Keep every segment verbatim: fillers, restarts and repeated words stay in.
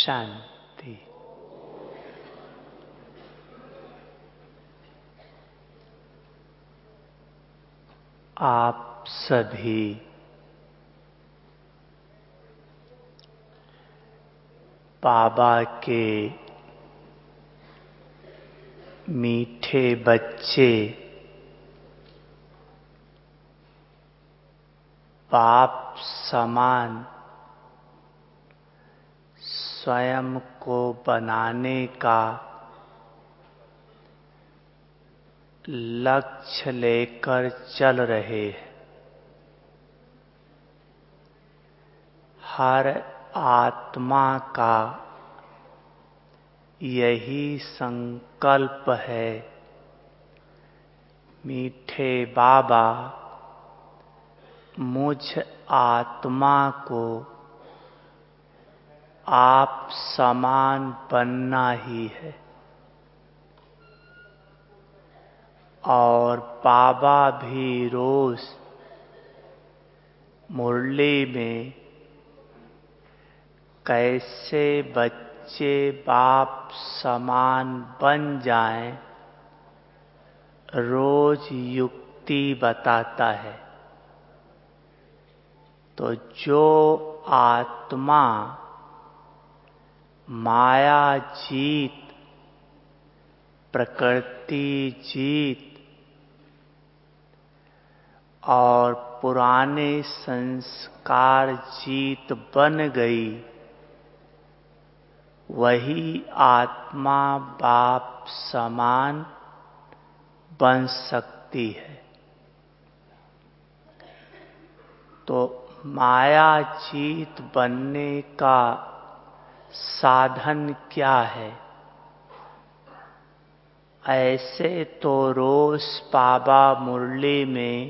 शांति। आप सभी बाबा के मीठे बच्चे, बाप समान स्वयं को बनाने का लक्ष्य लेकर चल रहे हैं। हर आत्मा का यही संकल्प है, मीठे बाबा मुझ आत्मा को आप समान बनना ही है। और बाबा भी रोज मुरली में कैसे बच्चे बाप समान बन जाएं, रोज युक्ति बताता है। तो जो आत्मा माया जीत, प्रकृति जीत और पुराने संस्कार जीत बन गई, वही आत्मा बाप समान बन सकती है। तो माया जीत बनने का साधन क्या है? ऐसे तो रोज बाबा मुरली में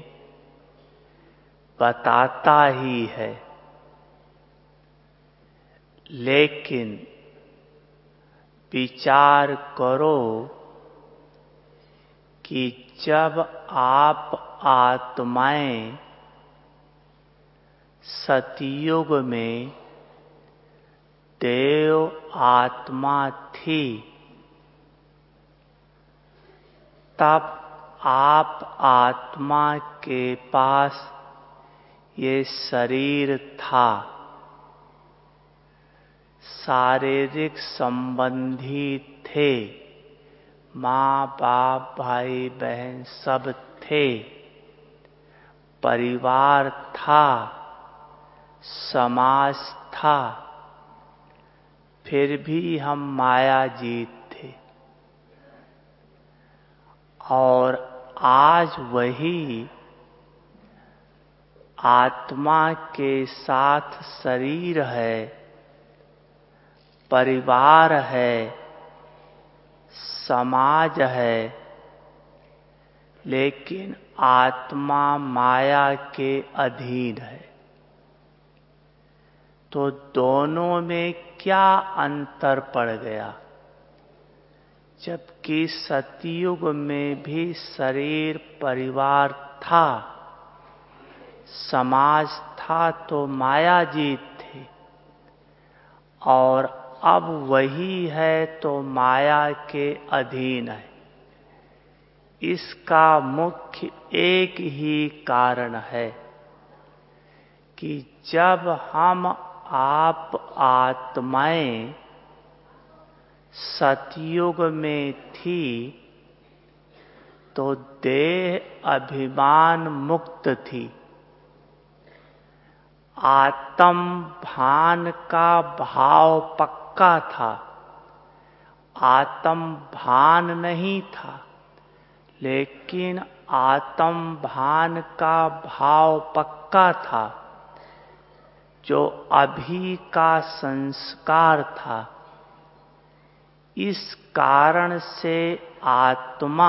बताता ही है, लेकिन विचार करो कि जब आप आत्माएं सतयुग में देव आत्मा थी, तब आप आत्मा के पास ये शरीर था, शारीरिक संबंधी थे, माँ बाप भाई बहन सब थे, परिवार था, समाज था, फिर भी हम माया जीत थे। और आज वही आत्मा के साथ शरीर है, परिवार है, समाज है, लेकिन आत्मा माया के अधीन है। तो दोनों में क्या अंतर पड़ गया? जबकि सतयुग में भी शरीर परिवार था, समाज था, तो माया जीत थे, और अब वही है तो माया के अधीन है। इसका मुख्य एक ही कारण है कि जब हम आप आत्माएं सतयुग में थी, तो देह अभिमान मुक्त थी। आत्म भान का भाव पक्का था, आत्म भान नहीं था, लेकिन आत्म भान का भाव पक्का था, जो अभी का संस्कार था। इस कारण से आत्मा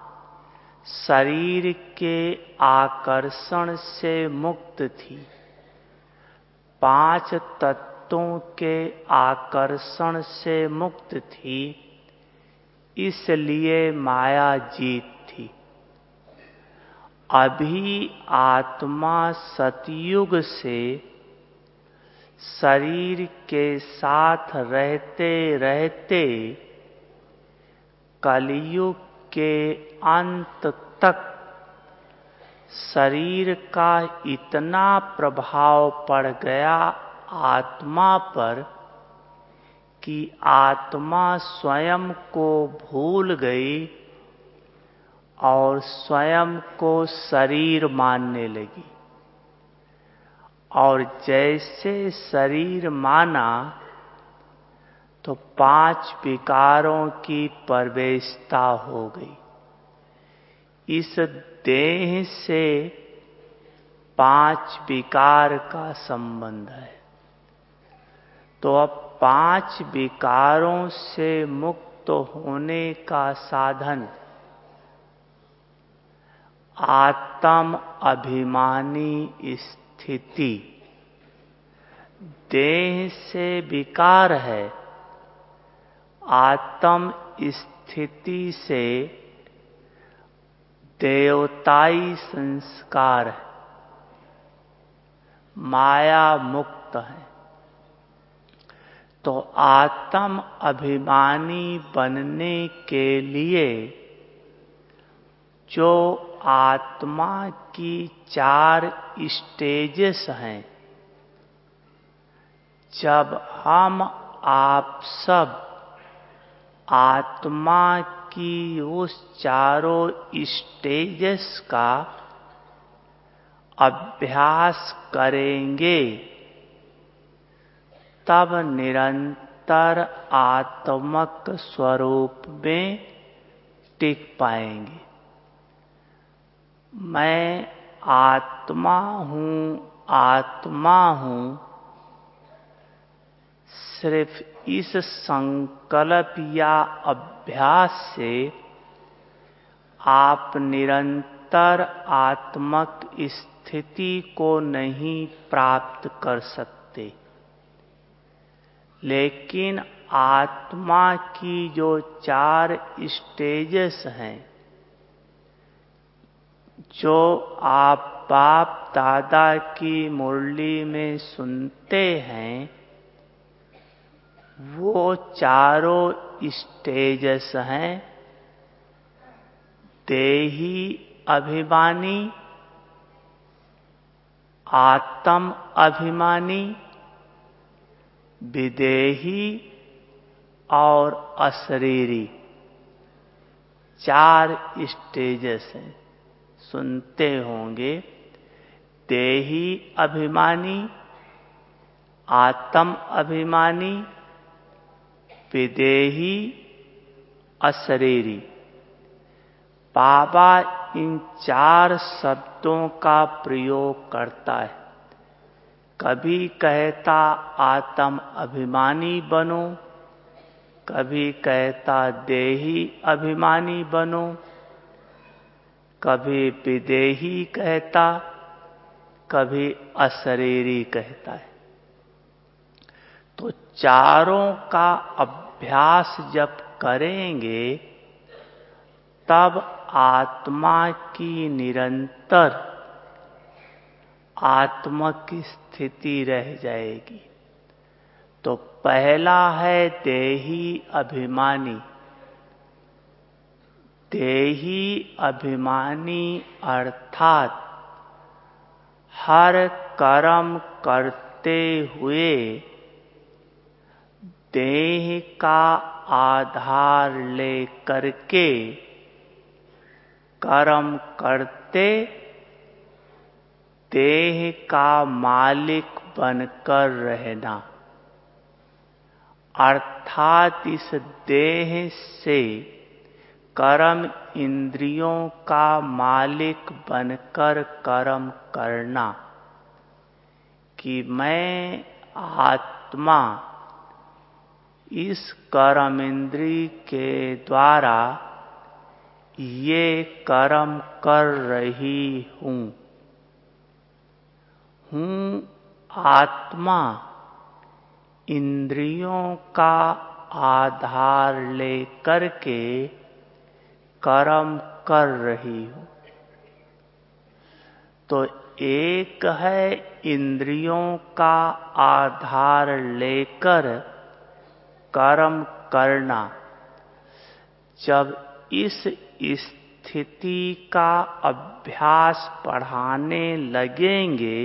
शरीर के आकर्षण से मुक्त थी, पांच तत्वों के आकर्षण से मुक्त थी, इसलिए माया जीत थी। अभी आत्मा सतयुग से शरीर के साथ रहते रहते कलयुग के अंत तक शरीर का इतना प्रभाव पड़ गया आत्मा पर कि आत्मा स्वयं को भूल गई और स्वयं को शरीर मानने लगी। और जैसे शरीर माना तो पांच विकारों की प्रवेशता हो गई। इस देह से पांच विकार का संबंध है। तो अब पांच विकारों से मुक्त होने का साधन आत्म अभिमानी स्थिति। देह से विकार है, आत्म स्थिति से देवताई संस्कार है, माया मुक्त है। तो आत्म अभिमानी बनने के लिए जो आत्मा की चार स्टेजेस हैं, जब हम आप सब आत्मा की उस चारों स्टेजेस का अभ्यास करेंगे तब निरंतर आत्मक स्वरूप में टिक पाएंगे। मैं आत्मा हूँ, आत्मा हूँ, सिर्फ इस संकल्प या अभ्यास से आप निरंतर आत्मक स्थिति को नहीं प्राप्त कर सकते। लेकिन आत्मा की जो चार स्टेजेस हैं, जो आप बाप दादा की मुरली में सुनते हैं, वो चारों स्टेजेस हैं देही अभिमानी, आत्म अभिमानी, विदेही और अशरीरी। चार स्टेजेस हैं, सुनते होंगे। देही अभिमानी, आत्म अभिमानी, विदेही, अशरीरी। बाबा इन चार शब्दों का प्रयोग करता है। कभी कहता आत्म अभिमानी बनो, कभी कहता देही अभिमानी बनो, कभी विदेही कहता, कभी अशरीरी कहता है। तो चारों का अभ्यास जब करेंगे तब आत्मा की निरंतर आत्मक स्थिति रह जाएगी। तो पहला है देही अभिमानी। देही अभिमानी अर्थात हर कर्म करते हुए देह का आधार लेकर के कर्म करते, देह का मालिक बनकर रहना। अर्थात इस देह से कर्म इंद्रियों का मालिक बनकर कर्म करना कि मैं आत्मा इस कर्म इंद्रिय के द्वारा ये कर्म कर रही हूँ। हूँ आत्मा इंद्रियों का आधार लेकर के कर्म कर रही हूँ। तो एक है इंद्रियों का आधार लेकर कर्म करना। जब इस स्थिति का अभ्यास बढ़ाने लगेंगे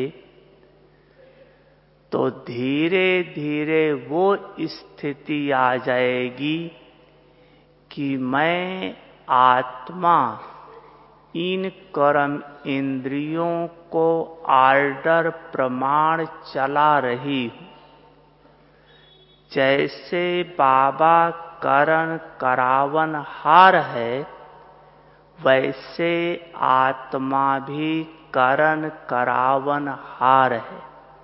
तो धीरे धीरे वो स्थिति आ जाएगी कि मैं आत्मा इन कर्म इंद्रियों को आर्डर प्रमाण चला रही हूं। जैसे बाबा करण करावन हार है, वैसे आत्मा भी करण करावन हार है।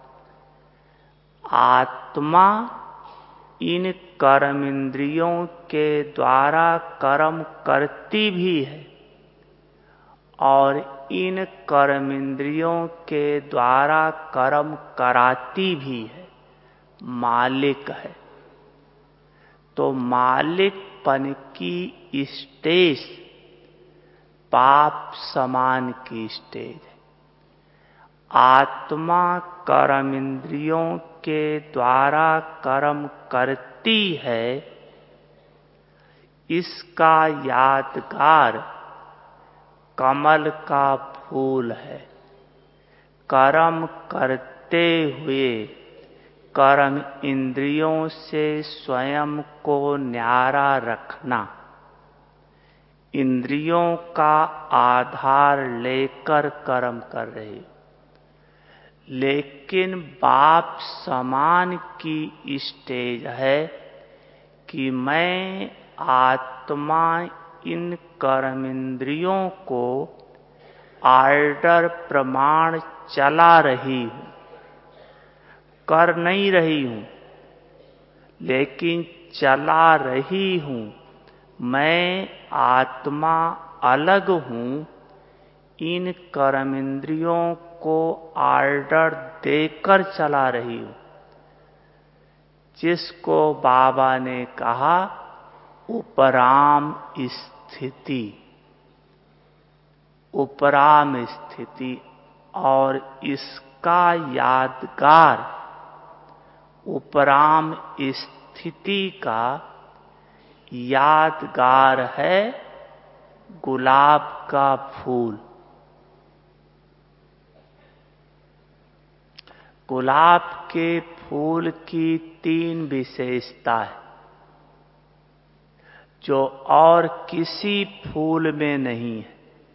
आत्मा इन कर्म इंद्रियों के द्वारा कर्म करती भी है और इन कर्म इंद्रियों के द्वारा कर्म कराती भी है, मालिक है। तो मालिकपन की स्टेज पाप समान की स्टेज है। आत्मा कर्म इंद्रियों के द्वारा कर्म करती है, इसका यादगार कमल का फूल है। कर्म करते हुए कर्म इंद्रियों से स्वयं को न्यारा रखना, इंद्रियों का आधार लेकर कर्म कर रहे, लेकिन बाप समान की स्टेज है कि मैं आत्मा इन कर्म इंद्रियों को आर्डर प्रमाण चला रही हूं, कर नहीं रही हूं, लेकिन चला रही हूं। मैं आत्मा अलग हूं, इन कर्म इंद्रियों को आर्डर देकर चला रही हूं। जिसको बाबा ने कहा उपराम स्थिति, उपराम स्थिति, और इसका यादगार उपराम स्थिति का यादगार है गुलाब का फूल। गुलाब के फूल की तीन विशेषता है जो और किसी फूल में नहीं है।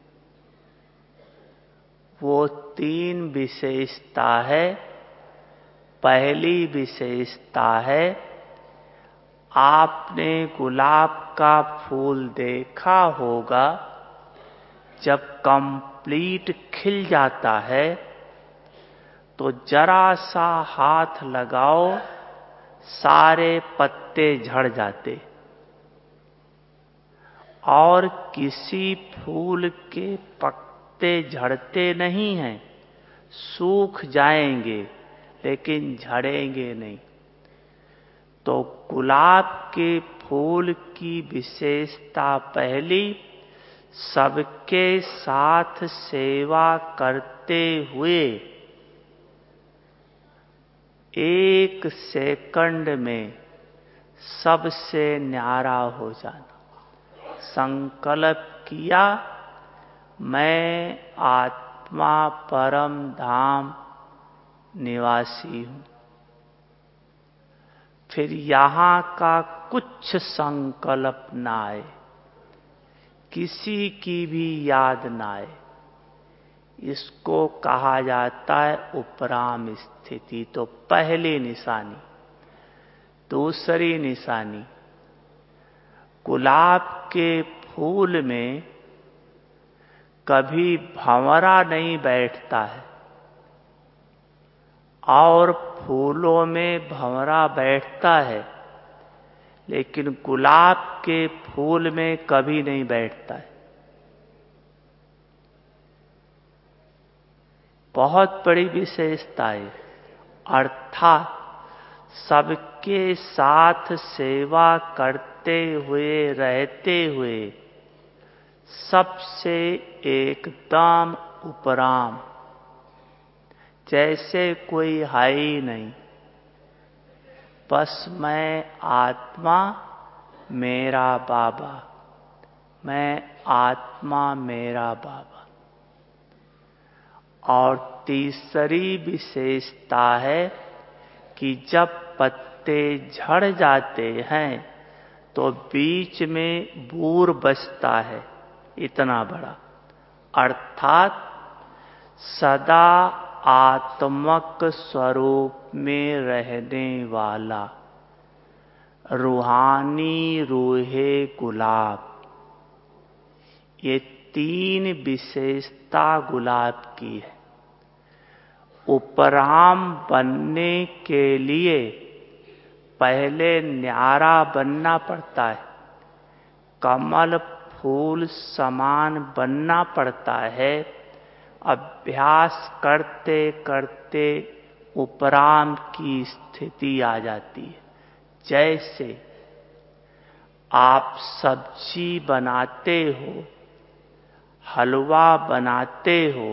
वो तीन विशेषता है। पहली विशेषता है, आपने गुलाब का फूल देखा होगा, जब कंप्लीट खिल जाता है तो जरा सा हाथ लगाओ, सारे पत्ते झड़ जाते। और किसी फूल के पत्ते झड़ते नहीं हैं, सूख जाएंगे लेकिन झड़ेंगे नहीं। तो गुलाब के फूल की विशेषता पहली, सबके साथ सेवा करते हुए एक सेकंड में सबसे न्यारा हो जाना। संकल्प किया, मैं आत्मा परम धाम निवासी हूं। फिर यहां का कुछ संकल्प ना आए, किसी की भी याद ना आए। इसको कहा जाता है उपराम स्थिति। तो पहली निशानी। दूसरी निशानी, गुलाब के फूल में कभी भंवरा नहीं बैठता है और फूलों में भंवरा बैठता है, लेकिन गुलाब के फूल में कभी नहीं बैठता है। बहुत बड़ी विशेषता है। अर्थात सबके साथ सेवा करते हुए रहते हुए सबसे एकदम उपराम, जैसे कोई है ही नहीं, बस मैं आत्मा मेरा बाबा, मैं आत्मा मेरा बाबा। और तीसरी विशेषता है कि जब पत्ते झड़ जाते हैं तो बीच में बूर बचता है इतना बड़ा, अर्थात सदा आत्मक स्वरूप में रहने वाला रूहानी रूहे गुलाब। ये तीन विशेषता गुलाब की है। उपराम बनने के लिए पहले न्यारा बनना पड़ता है, कमल फूल समान बनना पड़ता है। अभ्यास करते करते उपराम की स्थिति आ जाती है। जैसे आप सब्जी बनाते हो, हलवा बनाते हो,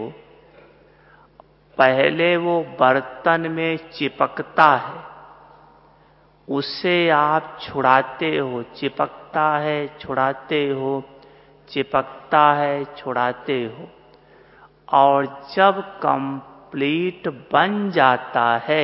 पहले वो बर्तन में चिपकता है, उसे आप छुड़ाते हो, चिपकता है छुड़ाते हो, चिपकता है छुड़ाते हो, और जब कंप्लीट बन जाता है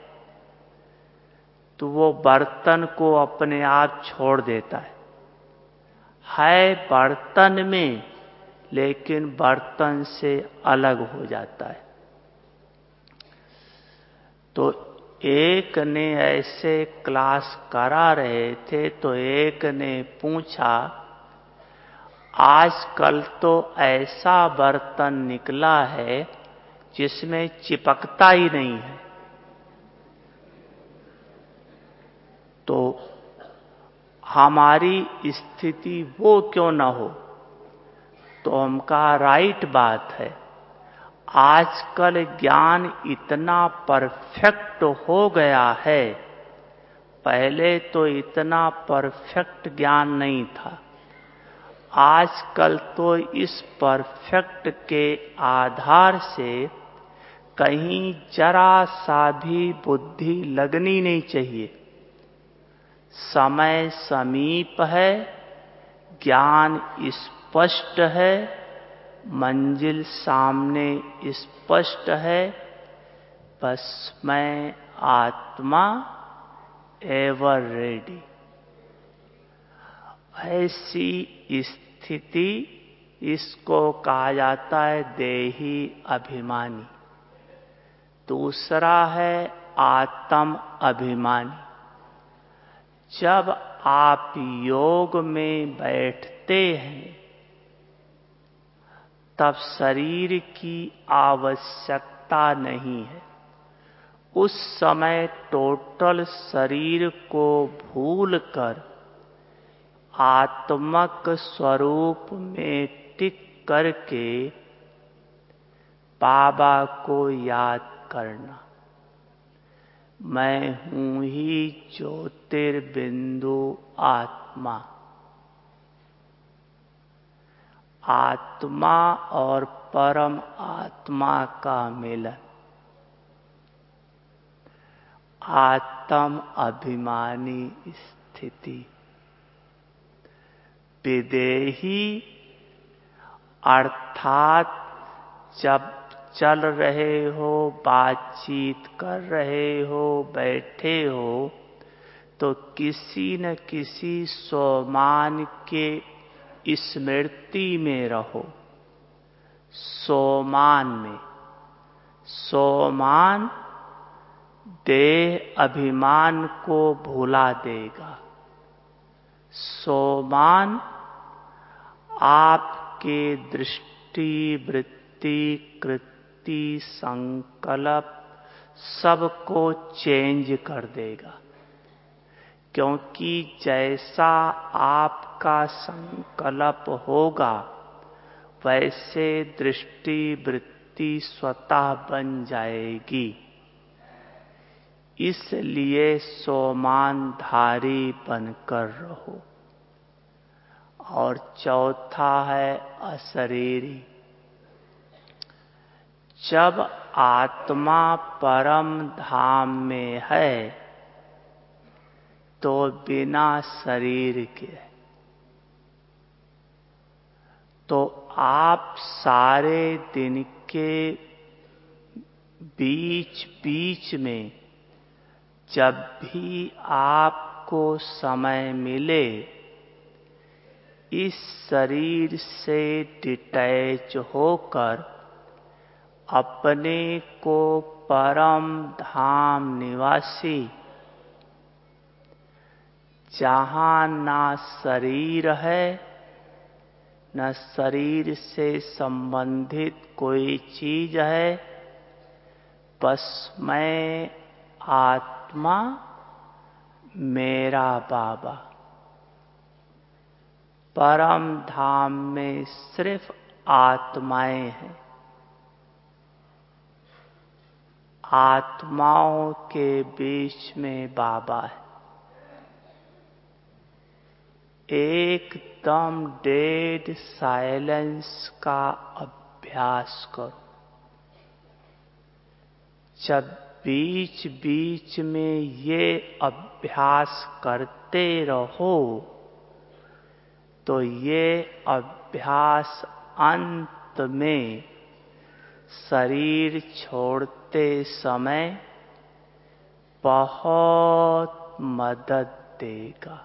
तो वो बर्तन को अपने आप छोड़ देता है। है बर्तन में, लेकिन बर्तन से अलग हो जाता है। तो एक ने ऐसे क्लास करा रहे थे तो एक ने पूछा, आजकल तो ऐसा बर्तन निकला है जिसमें चिपकता ही नहीं है, तो हमारी स्थिति वो क्यों ना हो? तो हम कहा राइट बात है। आजकल ज्ञान इतना परफेक्ट हो गया है, पहले तो इतना परफेक्ट ज्ञान नहीं था। आजकल तो इस परफेक्ट के आधार से कहीं जरा सा भी बुद्धि लगनी नहीं चाहिए। समय समीप है, ज्ञान स्पष्ट है, मंजिल सामने स्पष्ट है, बस मैं आत्मा एवर रेडी। ऐसी स्थिति, इसको कहा जाता है देही अभिमानी। दूसरा है आत्म अभिमानी। जब आप योग में बैठते हैं तब शरीर की आवश्यकता नहीं है। उस समय टोटल शरीर को भूलकर आत्मक स्वरूप में टिक करके बाबा को याद करना, मैं हूं ही ज्योतिर्बिंदु आत्मा। आत्मा और परम आत्मा का मिलन, आत्म अभिमानी स्थिति। विदेही अर्थात जब चल रहे हो, बातचीत कर रहे हो, बैठे हो, तो किसी न किसी सोमान के स्मृति में रहो। सोमान में, सोमान देह अभिमान को भुला देगा। सोमान आपके दृष्टि, वृत्ति, कृति, संकल्प सबको चेंज कर देगा। क्योंकि जैसा आपका संकल्प होगा वैसे दृष्टि वृत्ति स्वतः बन जाएगी। इसलिए सोमानधारी बनकर रहो। और चौथा है अशरीरी। जब आत्मा परम धाम में है तो बिना शरीर के, तो आप सारे दिन के बीच बीच में जब भी आपको समय मिले इस शरीर से डिटैच होकर अपने को परम धाम निवासी, जहां ना शरीर है न शरीर से संबंधित कोई चीज है, बस मैं आत्मा मेरा बाबा। परम धाम में सिर्फ आत्माएं हैं। आत्माओं के बीच में बाबा है। एकदम डेड साइलेंस का अभ्यास करो। जब बीच बीच में ये अभ्यास करते रहो तो ये अभ्यास अंत में शरीर छोड़ते समय बहुत मदद देगा।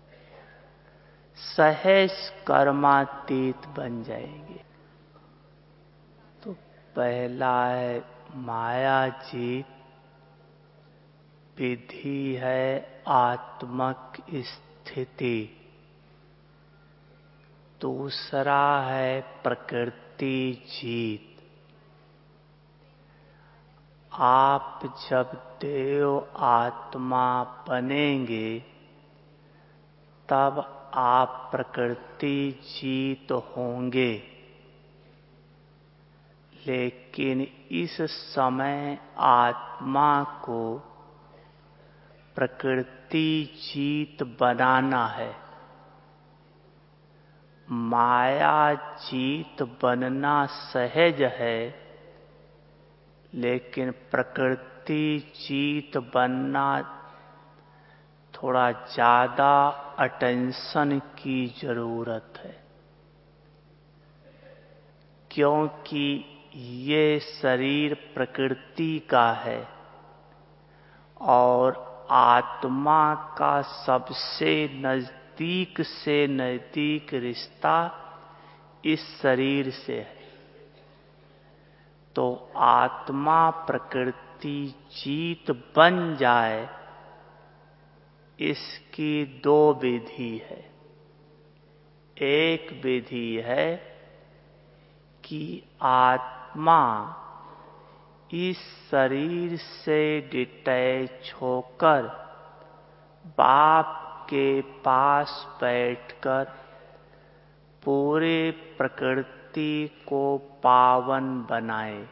सहज कर्मातीत बन जाएंगे। तो पहला है माया जीत, विधि है आत्मक स्थिति। दूसरा है प्रकृति जीत। आप जब देव आत्मा बनेंगे तब आप प्रकृति जीत होंगे, लेकिन इस समय आत्मा को प्रकृति जीत बनाना है। माया जीत बनना सहज है, लेकिन प्रकृति जीत बनना थोड़ा ज्यादा अटेंशन की जरूरत है, क्योंकि ये शरीर प्रकृति का है और आत्मा का सबसे नजदीक से नजदीक रिश्ता इस शरीर से है। तो आत्मा प्रकृति जीत बन जाए, इसकी दो विधि है। एक विधि है कि आत्मा इस शरीर से डिटैच होकर बाप के पास बैठकर पूरे प्रकृति को पावन बनाए।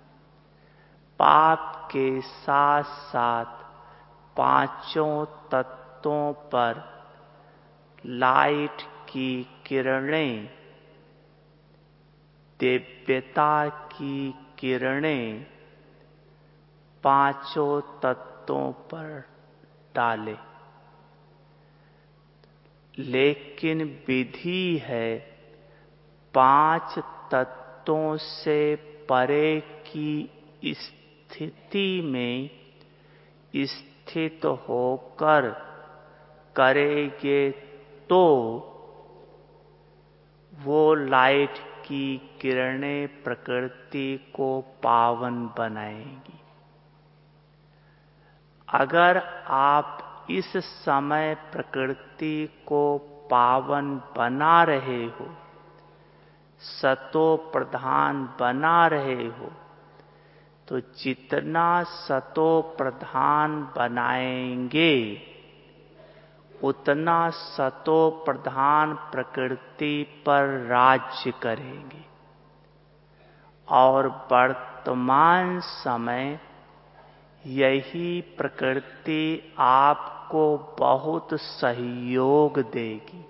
पाप के साथ साथ पांचों तत्वों पर लाइट की किरणें, दिव्यता की किरणें पांचों तत्वों पर डाले। लेकिन विधि है पांच तत्वों से परे की स्थिति में स्थित होकर करेंगे तो वो लाइट की किरणें प्रकृति को पावन बनाएंगी। अगर आप इस समय प्रकृति को पावन बना रहे हो, सतो प्रधान बना रहे हो, तो जितना सतो प्रधान बनाएंगे उतना सतो प्रधान प्रकृति पर राज्य करेंगे। और वर्तमान समय यही प्रकृति आपको बहुत सहयोग देगी।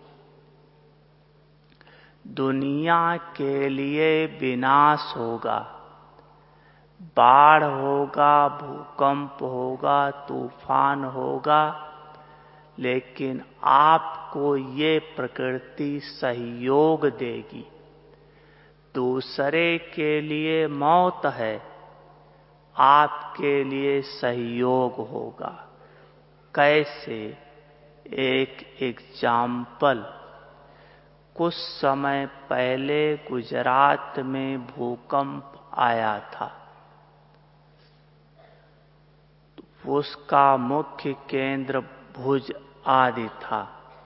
दुनिया के लिए विनाश होगा, बाढ़ होगा, भूकंप होगा, तूफान होगा, लेकिन आपको ये प्रकृति सहयोग देगी। दूसरे के लिए मौत है, आपके लिए सहयोग होगा। कैसे? एक एग्जाम्पल, कुछ समय पहले गुजरात में भूकंप आया था। उसका मुख्य केंद्र भुज आदि था।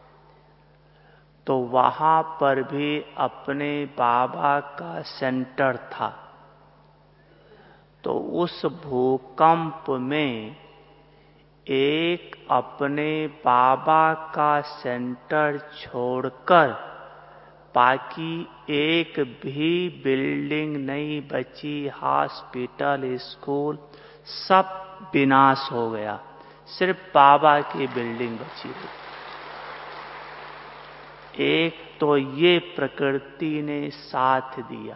तो वहां पर भी अपने बाबा का सेंटर था। तो उस भूकंप में एक अपने बाबा का सेंटर छोड़कर बाकी एक भी बिल्डिंग नहीं बची। हॉस्पिटल, स्कूल सब विनाश हो गया, सिर्फ बाबा की बिल्डिंग बची थी। एक तो ये प्रकृति ने साथ दिया।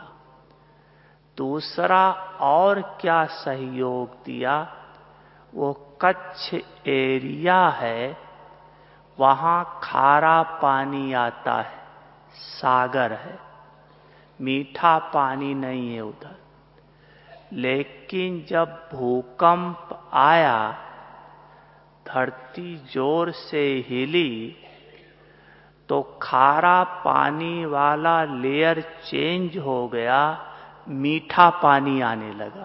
दूसरा और क्या सहयोग दिया? वो कच्छ एरिया है, वहां खारा पानी आता है, सागर है, मीठा पानी नहीं है उधर। लेकिन जब भूकंप आया, धरती जोर से हिली, तो खारा पानी वाला लेयर चेंज हो गया, मीठा पानी आने लगा।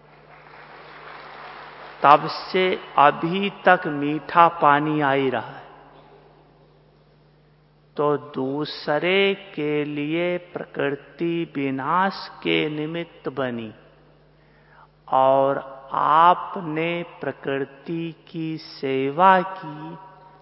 तब से अभी तक मीठा पानी आ ही रहा है। तो दूसरे के लिए प्रकृति विनाश के निमित्त बनी और आपने प्रकृति की सेवा की,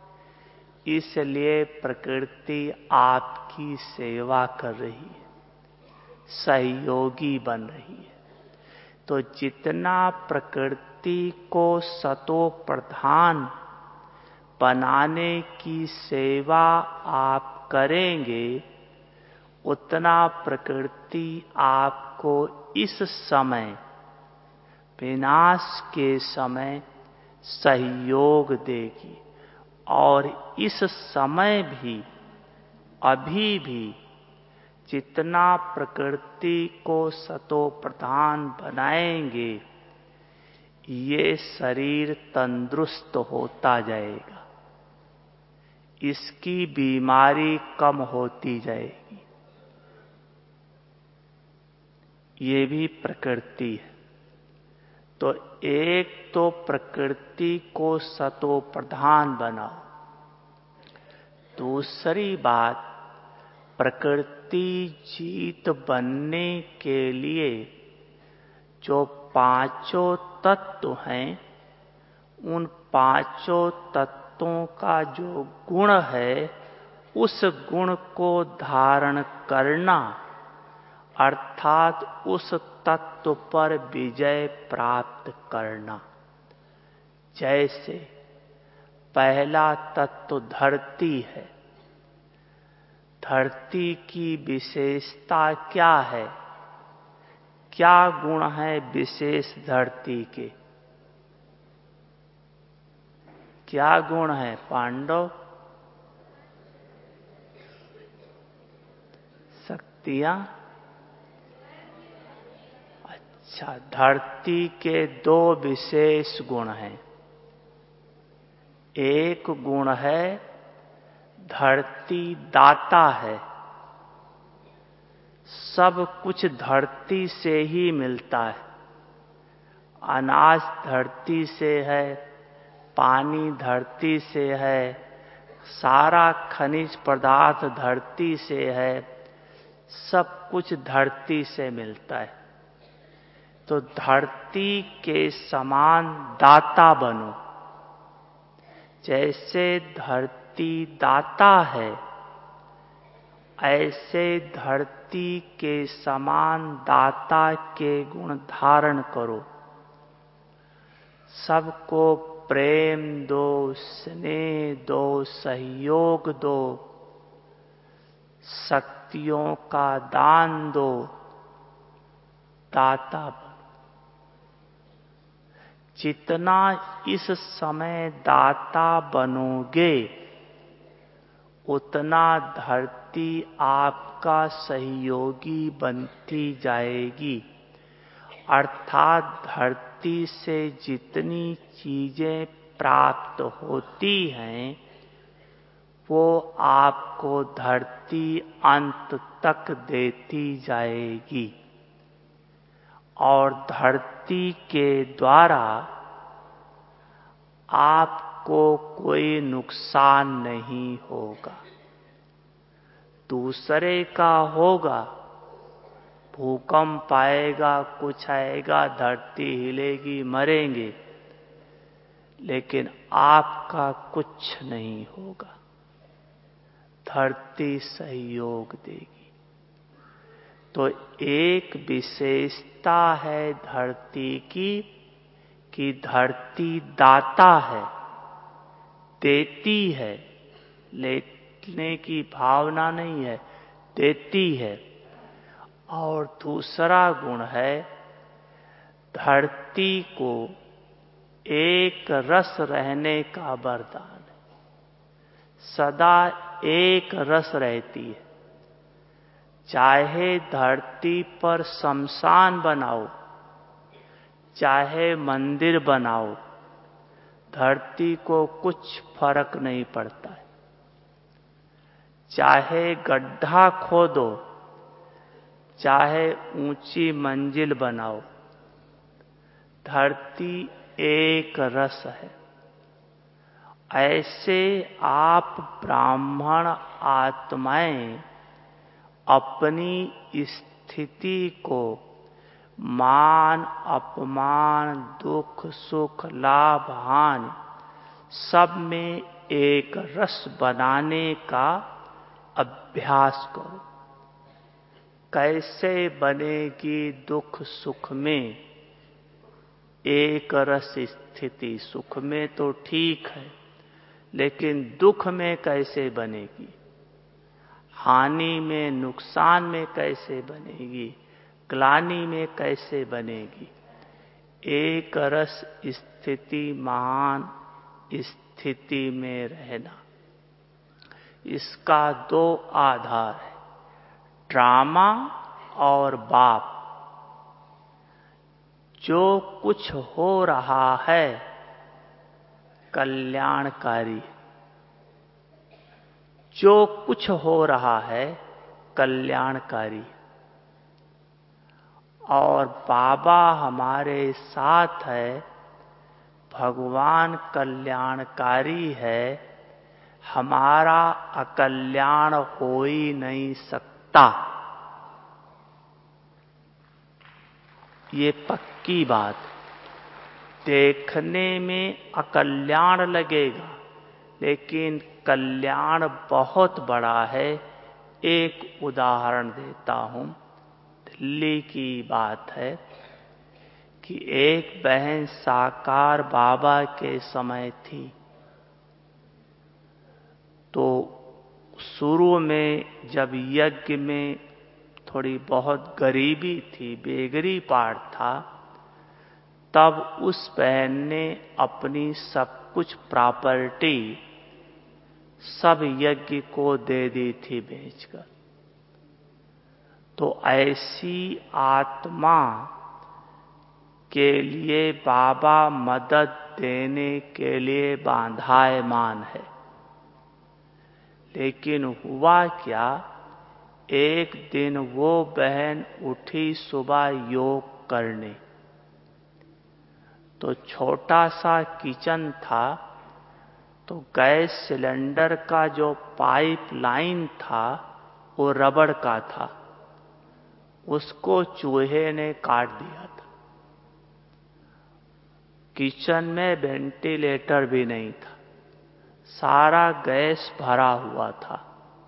इसलिए प्रकृति आपकी सेवा कर रही है, सहयोगी बन रही है। तो जितना प्रकृति को सतो प्रधान बनाने की सेवा आप करेंगे, उतना प्रकृति आपको इस समय, विनाश के समय सहयोग देगी। और इस समय भी, अभी भी जितना प्रकृति को सतो प्रधान बनाएंगे, ये शरीर तंदुरुस्त होता जाएगा, इसकी बीमारी कम होती जाएगी। ये भी प्रकृति है। तो एक तो प्रकृति को सतो प्रधान बनाओ। दूसरी बात, प्रकृति जीत बनने के लिए जो पांचों तत्व हैं, उन पांचों तत्वों का जो गुण है, उस गुण को धारण करना, अर्थात उस तत्व पर विजय प्राप्त करना। जैसे पहला तत्व धरती है। धरती की विशेषता क्या है? क्या गुण है विशेष धरती के? क्या गुण है पांडव? शक्तियां? अच्छा, धरती के दो विशेष गुण हैं। एक गुण है धरती दाता है, सब कुछ धरती से ही मिलता है। अनाज धरती से है, पानी धरती से है, सारा खनिज पदार्थ धरती से है, सब कुछ धरती से मिलता है। तो धरती के समान दाता बनो। जैसे धरती दाता है, ऐसे धरती के समान दाता के गुण धारण करो। सबको प्रेम दो, स्नेह दो, सहयोग दो, शक्तियों का दान दो, दाता बनो। जितना इस समय दाता बनोगे उतना धरती आपका सहयोगी बनती जाएगी। अर्थात धरती से जितनी चीजें प्राप्त होती हैं वो आपको धरती अंत तक देती जाएगी और धरती के द्वारा आपको कोई नुकसान नहीं होगा। दूसरे का होगा, भूकंप आएगा, कुछ आएगा, धरती हिलेगी, मरेंगे, लेकिन आपका कुछ नहीं होगा। धरती सहयोग देगी। तो एक विशेषता है धरती की कि धरती दाता है, देती है, लेने की भावना नहीं है, देती है। और दूसरा गुण है धरती को एक रस रहने का वरदान है। सदा एक रस रहती है। चाहे धरती पर शमशान बनाओ, चाहे मंदिर बनाओ, धरती को कुछ फर्क नहीं पड़ता है। चाहे गड्ढा खोदो, चाहे ऊंची मंजिल बनाओ, धरती एक रस है। ऐसे आप ब्राह्मण आत्माएं अपनी स्थिति को मान अपमान दुख सुख लाभ हानि सब में एक रस बनाने का अभ्यास करो। कैसे बनेगी दुख सुख में एक रस स्थिति? सुख में तो ठीक है, लेकिन दुख में कैसे बनेगी? हानि में, नुकसान में कैसे बनेगी? ग्लानि में कैसे बनेगी? एक रस स्थिति, महान स्थिति में रहना, इसका दो आधार है, ड्रामा और बाप। जो कुछ हो रहा है कल्याणकारी, जो कुछ हो रहा है कल्याणकारी। और बाबा हमारे साथ है, भगवान कल्याणकारी है, हमारा अकल्याण हो ही नहीं सकता। ये पक्की बात। देखने में अकल्याण लगेगा, लेकिन कल्याण बहुत बड़ा है। एक उदाहरण देता हूं। दिल्ली की बात है कि एक बहन साकार बाबा के समय थी। तो शुरू में जब यज्ञ में थोड़ी बहुत गरीबी थी, बेगरी पाठ था, तब उस बहन ने अपनी सब कुछ प्रॉपर्टी सब यज्ञ को दे दी थी बेचकर। तो ऐसी आत्मा के लिए बाबा मदद देने के लिए बांधायमान है। लेकिन हुआ क्या, एक दिन वो बहन उठी सुबह योग करने, तो छोटा सा किचन था, तो गैस सिलेंडर का जो पाइप लाइन था वो रबड़ का था, उसको चूहे ने काट दिया था। किचन में वेंटिलेटर भी नहीं था, सारा गैस भरा हुआ था।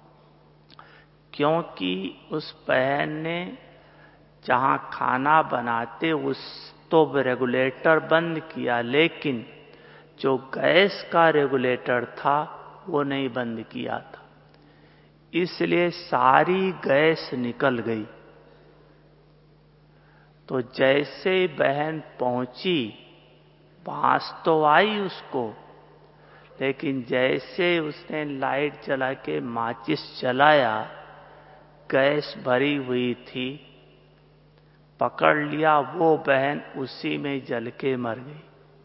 क्योंकि उस बहन ने जहां खाना बनाते उस तो रेगुलेटर बंद किया, लेकिन जो गैस का रेगुलेटर था वो नहीं बंद किया था, इसलिए सारी गैस निकल गई। तो जैसे बहन पहुंची बांस तो आई उसको, लेकिन जैसे उसने लाइट जला के माचिस जलाया, गैस भरी हुई थी, पकड़ लिया, वो बहन उसी में जल के मर गई।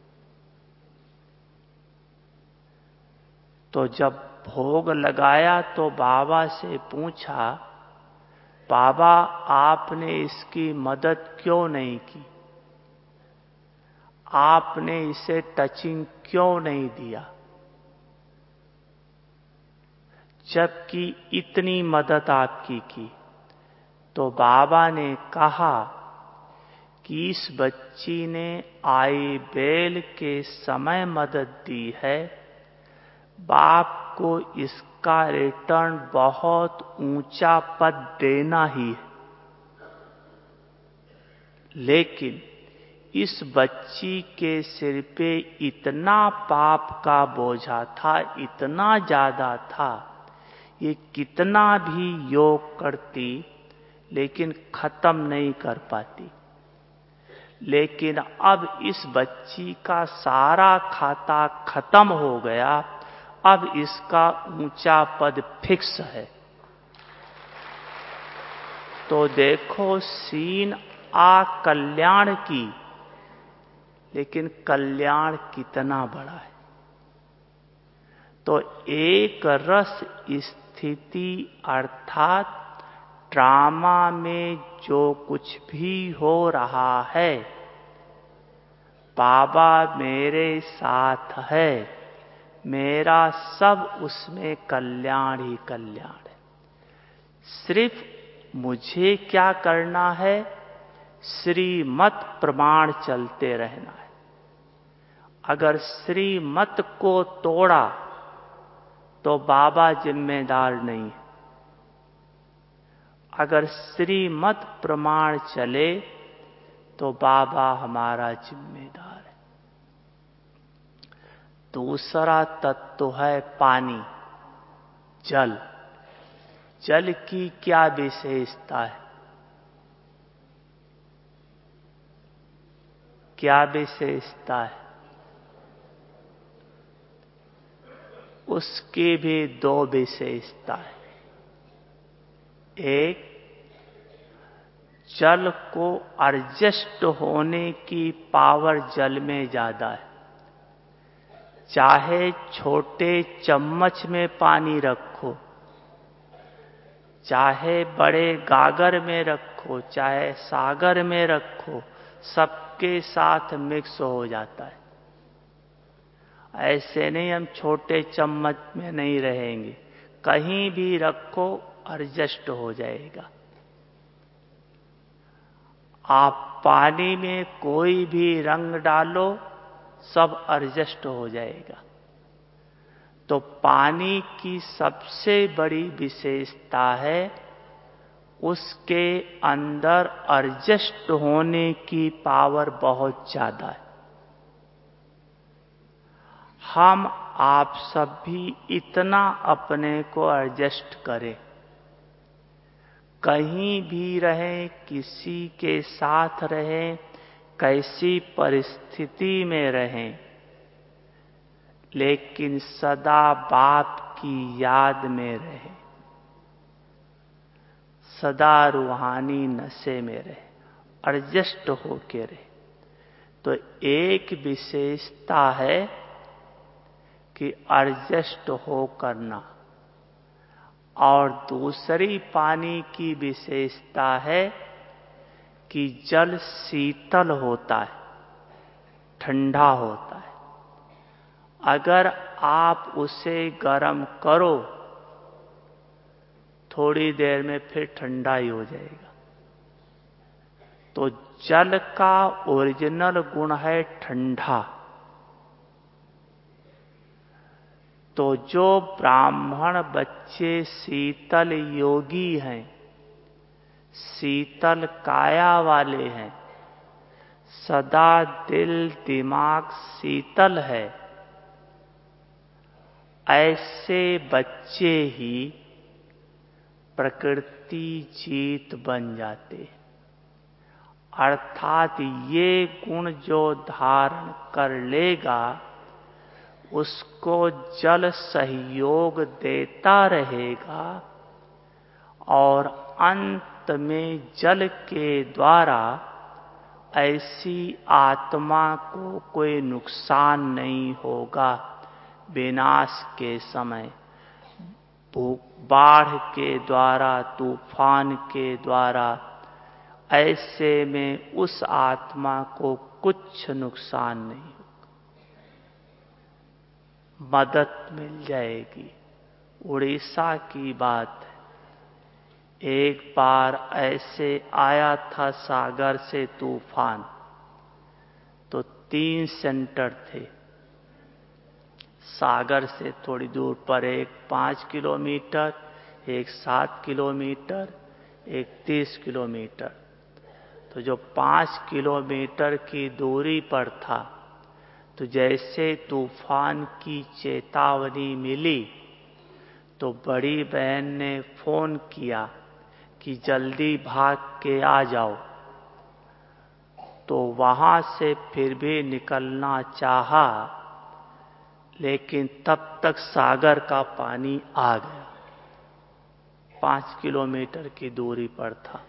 तो जब भोग लगाया तो बाबा से पूछा, बाबा आपने इसकी मदद क्यों नहीं की? आपने इसे टचिंग क्यों नहीं दिया, जबकि इतनी मदद आपकी की? तो बाबा ने कहा कि इस बच्ची ने आई बेल के समय मदद दी है, बाप को इसका रिटर्न बहुत ऊंचा पद देना ही है। लेकिन इस बच्ची के सिर पे इतना पाप का बोझा था, इतना ज्यादा था, ये कितना भी योग करती लेकिन खत्म नहीं कर पाती। लेकिन अब इस बच्ची का सारा खाता खत्म हो गया, अब इसका ऊंचा पद फिक्स है। तो देखो, सीन आ कल्याण की, लेकिन कल्याण कितना बड़ा है। तो एक रस स्थिति अर्थात ड्रामा में जो कुछ भी हो रहा है, बाबा मेरे साथ है, मेरा सब उसमें कल्याण ही कल्याण है। सिर्फ मुझे क्या करना है? श्रीमत प्रमाण चलते रहना है। अगर श्रीमत को तोड़ा तो बाबा जिम्मेदार नहीं है। अगर श्रीमत प्रमाण चले तो बाबा हमारा जिम्मेदार है। दूसरा तत्व है पानी, जल। जल की क्या विशेषता है? क्या विशेषता है? उसकी भी दो विशेषता है। एक, जल को एडजस्ट होने की पावर जल में ज्यादा है। चाहे छोटे चम्मच में पानी रखो, चाहे बड़े गागर में रखो, चाहे सागर में रखो, सबके साथ मिक्स हो जाता है। ऐसे नहीं हम छोटे चम्मच में नहीं रहेंगे, कहीं भी रखो एडजस्ट हो जाएगा। आप पानी में कोई भी रंग डालो, सब एडजस्ट हो जाएगा। तो पानी की सबसे बड़ी विशेषता है उसके अंदर एडजस्ट होने की पावर बहुत ज्यादा है। हम आप सब भी इतना अपने को एडजस्ट करें, कहीं भी रहें, किसी के साथ रहें, कैसी परिस्थिति में रहें, लेकिन सदा बाप की याद में रहे, सदा रूहानी नशे में रहे, एडजस्ट होके रहे। तो एक विशेषता है कि एडजस्ट हो करना, और दूसरी पानी की विशेषता है कि जल शीतल होता है, ठंडा होता है। अगर आप उसे गर्म करो, थोड़ी देर में फिर ठंडा ही हो जाएगा। तो जल का ओरिजिनल गुण है ठंडा। तो जो ब्राह्मण बच्चे शीतल योगी हैं, शीतल काया वाले हैं, सदा दिल दिमाग शीतल है, ऐसे बच्चे ही प्रकृति जीत बन जाते हैं। अर्थात ये गुण जो धारण कर लेगा उसको जल सहयोग देता रहेगा और अंत में जल के द्वारा ऐसी आत्मा को कोई नुकसान नहीं होगा। विनाश के समय बाढ़ के द्वारा, तूफान के द्वारा, ऐसे में उस आत्मा को कुछ नुकसान नहीं होगा, मदद मिल जाएगी। उड़ीसा की बात है, एक बार ऐसे आया था सागर से तूफान, तो तीन सेंटर थे सागर से थोड़ी दूर पर, एक पाँच किलोमीटर, एक सात किलोमीटर, एक तीस किलोमीटर। तो जो पाँच किलोमीटर की दूरी पर था, तो जैसे तूफान की चेतावनी मिली तो बड़ी बहन ने फोन किया कि जल्दी भाग के आ जाओ। तो वहां से फिर भी निकलना चाहा, लेकिन तब तक सागर का पानी आ गया। पांच किलोमीटर की दूरी पर था।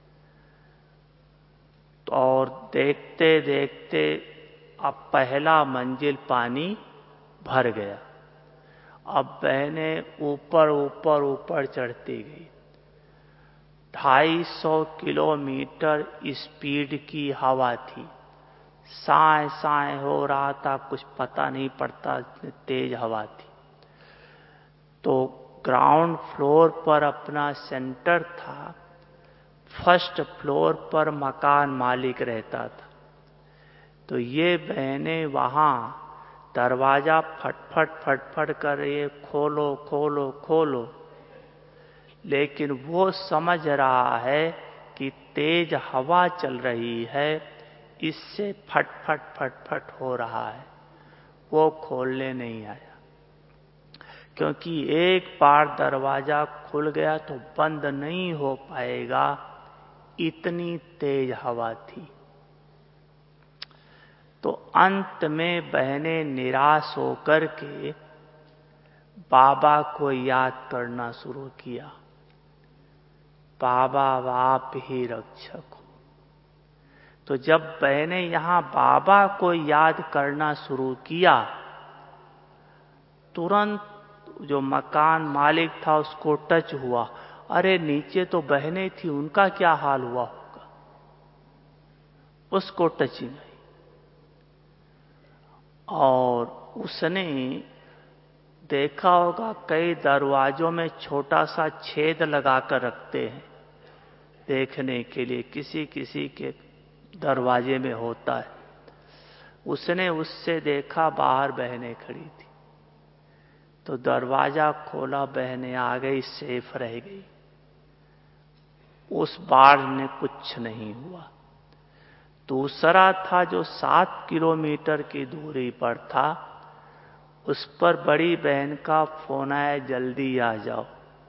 तो और देखते देखते अब पहला मंजिल पानी भर गया। अब बहनें ऊपर ऊपर ऊपर चढ़ती गई। ढाई सौ किलोमीटर स्पीड की हवा थी। साए साए हो रहा था, कुछ पता नहीं पड़ता, इतनी तेज हवा थी। तो ग्राउंड फ्लोर पर अपना सेंटर था, फर्स्ट फ्लोर पर मकान मालिक रहता था। तो ये बहनें वहां दरवाजा फटफट फटफट कर रही है, खोलो खोलो खोलो। लेकिन वो समझ रहा है कि तेज हवा चल रही है, इससे फटफट फटफट हो रहा है। वो खोलने नहीं आया, क्योंकि एक बार दरवाजा खुल गया तो बंद नहीं हो पाएगा, इतनी तेज हवा थी। तो अंत में बहनें निराश होकर के बाबा को याद करना शुरू किया, बाबा आप ही रक्षक हो। तो जब बहनें यहां बाबा को याद करना शुरू किया, तुरंत जो मकान मालिक था उसको टच हुआ। अरे नीचे तो बहनें थी, उनका क्या हाल हुआ होगा? उसको टच नहीं। और उसने देखा होगा कई दरवाजों में छोटा सा छेद लगाकर रखते हैं देखने के लिए, किसी किसी के दरवाजे में होता है। उसने उससे देखा बाहर बहनें खड़ी थी, तो दरवाजा खोला, बहनें आ गई, सेफ रह गई। उस बाढ़ ने कुछ नहीं हुआ। दूसरा था जो सात किलोमीटर की दूरी पर था, उस पर बड़ी बहन का फोन आया, जल्दी आ जाओ।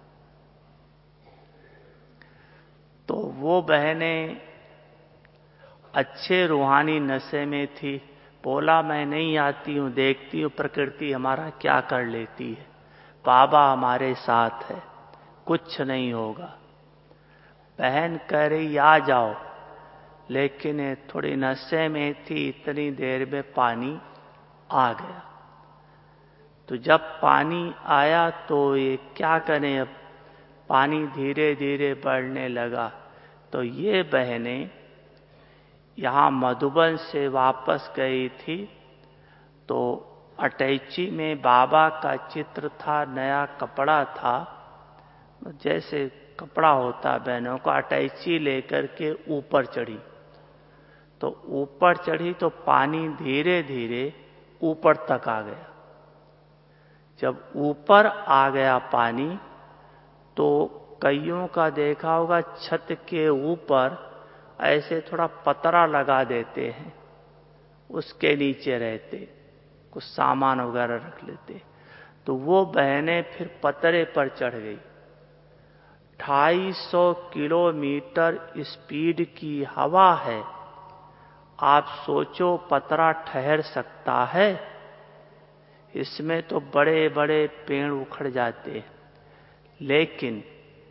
तो वो बहनें अच्छे रूहानी नशे में थी। बोला मैं नहीं आती हूं, देखती हूं प्रकृति हमारा क्या कर लेती है, बाबा हमारे साथ है, कुछ नहीं होगा। बहन कह रही आ जाओ, लेकिन थोड़ी नशे में थी, इतनी देर में पानी आ गया। तो जब पानी आया तो ये क्या करें, अब पानी धीरे धीरे बढ़ने लगा। तो ये बहनें यहां मधुबन से वापस गई थी, तो अटैची में बाबा का चित्र था, नया कपड़ा था, जैसे कपड़ा होता बहनों का, अटैची लेकर के ऊपर चढ़ी। तो ऊपर चढ़ी तो पानी धीरे धीरे ऊपर तक आ गया। जब ऊपर आ गया पानी, तो कईयों का देखा होगा छत के ऊपर ऐसे थोड़ा पतरा लगा देते हैं, उसके नीचे रहते, कुछ सामान वगैरह रख लेते। तो वो बहनें फिर पतरे पर चढ़ गई। ढाई सौ किलोमीटर स्पीड की हवा है। आप सोचो पतरा ठहर सकता है? इसमें तो बड़े बड़े पेड़ उखड़ जाते हैं। लेकिन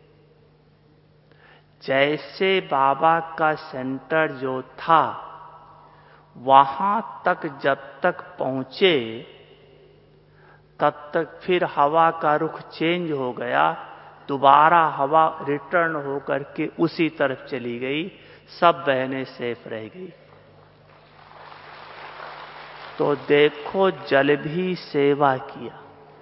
जैसे बाबा का सेंटर जो था, वहां तक जब तक पहुंचे तब तक फिर हवा का रुख चेंज हो गया। दोबारा हवा रिटर्न होकर के उसी तरफ चली गई। सब बहनें सेफ रह गई। तो देखो, जल भी सेवा किया।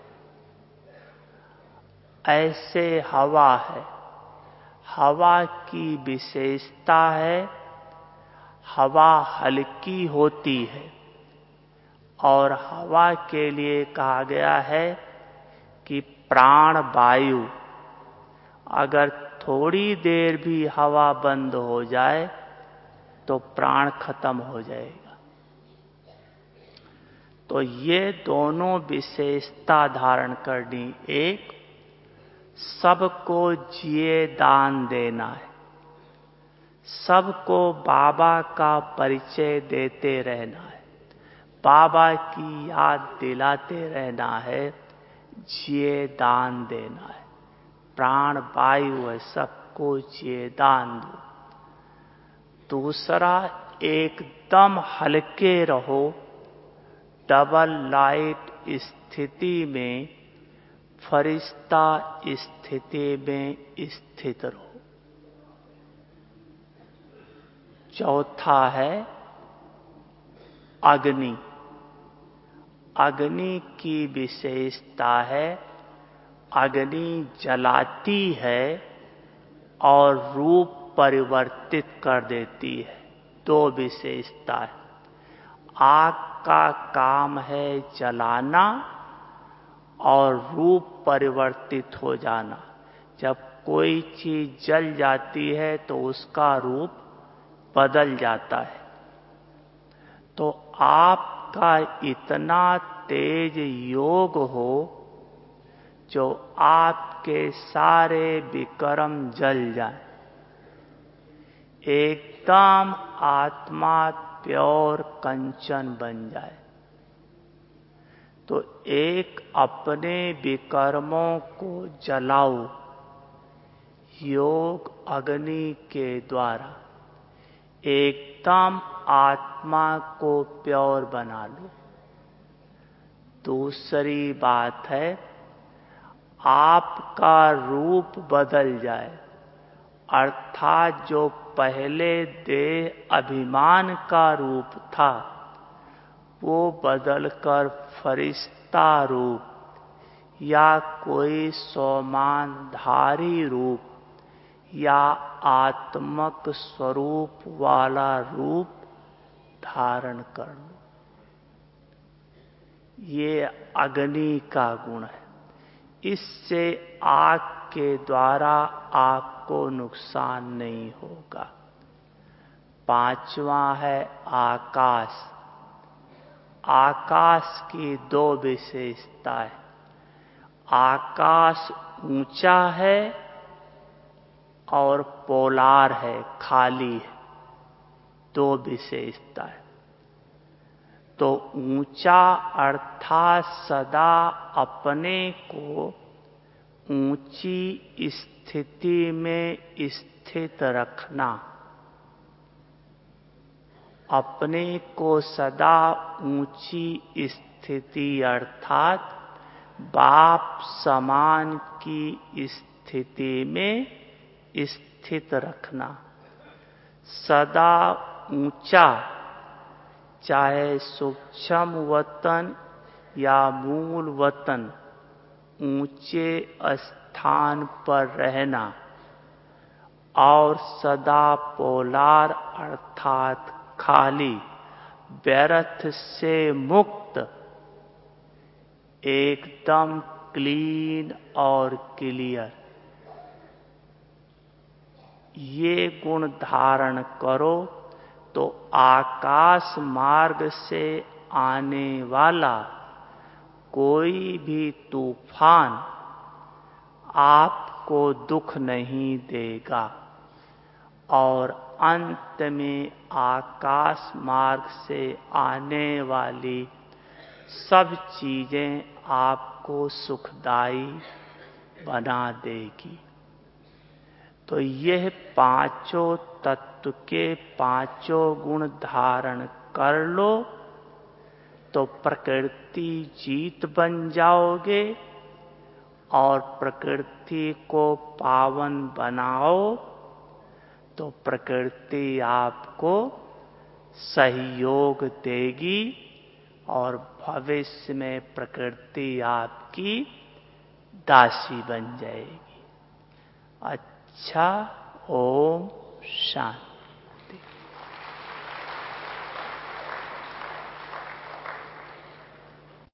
ऐसे हवा है। हवा की विशेषता है, हवा हल्की होती है और हवा के लिए कहा गया है कि प्राण वायु। अगर थोड़ी देर भी हवा बंद हो जाए तो प्राण खत्म हो जाएगा। तो ये दोनों विशेषता धारण करनी, एक सबको जिए दान देना है, सबको बाबा का परिचय देते रहना है, बाबा की याद दिलाते रहना है, जिए दान देना है। प्राण वायु है, सबको जिए दान दो। दूसरा, एकदम हल्के रहो। डबल लाइट स्थिति में, फरिश्ता स्थिति में स्थित रहो। चौथा है अग्नि। अग्नि की विशेषता है, अग्नि जलाती है और रूप परिवर्तित कर देती है। दो विशेषता है। आग का काम है जलाना और रूप परिवर्तित हो जाना। जब कोई चीज जल जाती है तो उसका रूप बदल जाता है। तो आपका इतना तेज योग हो जो आपके सारे विकर्म जल जाए, एकदम आत्मा प्योर कंचन बन जाए। तो एक अपने विकर्मों को जलाओ योग अग्नि के द्वारा। एकदम आत्मा को प्योर बना लो। दूसरी बात है, आपका रूप बदल जाए, अर्थात जो पहले देह अभिमान का रूप था वो बदलकर फरिश्ता रूप या कोई सोमानधारी रूप या आत्मक स्वरूप वाला रूप धारण कर लो। ये अग्नि का गुण है। इससे आग के द्वारा आपको नुकसान नहीं होगा। पांचवा है आकाश। आकाश की दो विशेषता है। आकाश ऊंचा है और पोलार है, खाली है। दो विशेषता है। तो ऊंचा अर्थात सदा अपने को ऊंची स्थिति में स्थित रखना, अपने को सदा ऊंची स्थिति अर्थात बाप समान की स्थिति में स्थित रखना। सदा ऊंचा, चाहे सूक्ष्म वतन या मूल वतन, ऊंचे स्थान पर रहना और सदा पोलार अर्थात खाली, व्यर्थ से मुक्त, एकदम क्लीन और क्लियर। ये गुण धारण करो तो आकाश मार्ग से आने वाला कोई भी तूफान आपको दुख नहीं देगा और अंत में आकाश मार्ग से आने वाली सब चीजें आपको सुखदाई बना देगी। तो यह पांचों तत्व के पांचों गुण धारण कर लो तो प्रकृति जीत बन जाओगे और प्रकृति को पावन बनाओ तो प्रकृति आपको सहयोग देगी और भविष्य में प्रकृति आपकी दासी बन जाएगी। अच्छा, ओम शांति।